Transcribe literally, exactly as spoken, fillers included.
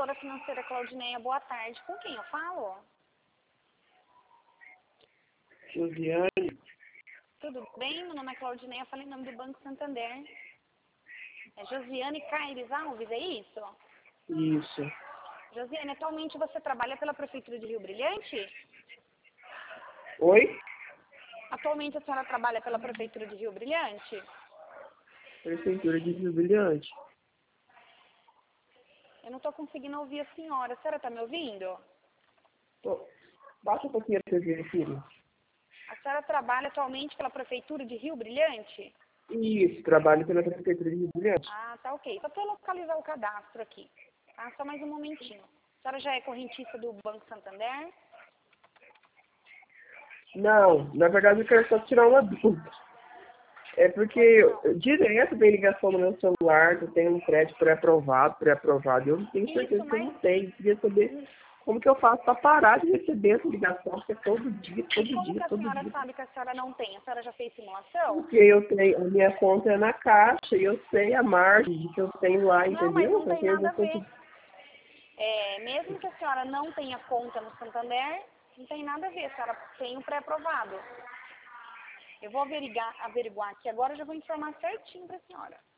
consultora financeira Claudineia, boa tarde. Com quem eu falo? Josiane. Tudo bem? Meu nome é Claudineia, falei em nome do Banco Santander. É Josiane Caires Alves, é isso? Isso. Josiane, atualmente você trabalha pela Prefeitura de Rio Brilhante? Oi? Atualmente a senhora trabalha pela Prefeitura de Rio Brilhante? Prefeitura de Rio Brilhante. Eu não estou conseguindo ouvir a senhora. A senhora está me ouvindo? Tô. Baixa um pouquinho a T V, filho. A senhora trabalha atualmente pela Prefeitura de Rio Brilhante? Isso, trabalho pela Prefeitura de Rio Brilhante. Ah, tá ok. Só para localizar o cadastro aqui. Tá? Só mais um momentinho. A senhora já é correntista do Banco Santander? Não, na verdade eu quero só tirar uma dúvida. É porque eu- direto vem ligação no meu celular, que eu tenho um crédito pré-aprovado, pré-aprovado. Eu tenho certeza Isso, que eu não mas tenho. Eu queria saber como que eu faço para parar de receber essa ligação, porque é todo dia, todo como dia, que a todo senhora dia. sabe que a senhora não tem? A senhora já fez simulação? Porque eu tenho, a minha conta é na Caixa e eu sei a margem que eu tenho lá, Não, mas entendeu? não Eu tem tenho nada a algum ver. É, mesmo que a senhora não tenha conta no Santander, não tem nada a ver, a senhora tem o pré-aprovado. Eu vou averiguar, averiguar aqui agora, eu já vou informar certinho para a senhora.